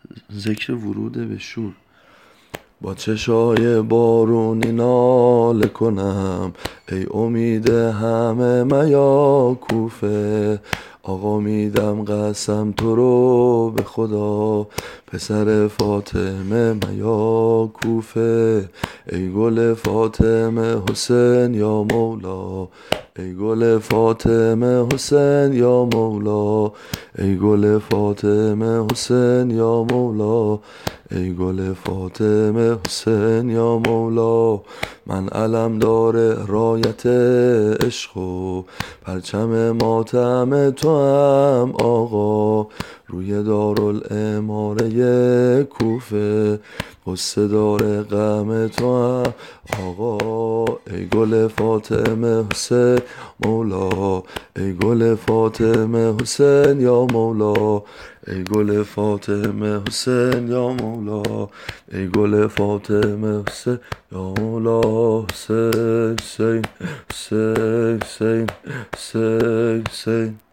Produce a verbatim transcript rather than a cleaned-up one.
ذکر ورود به شور. با چشای بارونی ناله کنم ای امید همه میا کوفه. آقا میدم قسم تو رو به خدا پسر فاطمه میا کوفه. ای گل فاطمه حسین یا مولا، ای گل فاطمه حسین یا مولا، ای گل فاطمه حسین یا مولا، ای گل فاطمه حسین یا مولا. من علمدار رایت عشق و پرچم ماتم تو هم آقا. روی دارالعماره کوفه قصه دار غم تو هم آقا. ای گل فاطمه حسین مولا، ای گل فاطمه حسین یا مولا، ای گل فاطمه حسین یا مولا، ای گل فاطمه حسین یا مولا. حسین حسین حسین حسین حسین حسین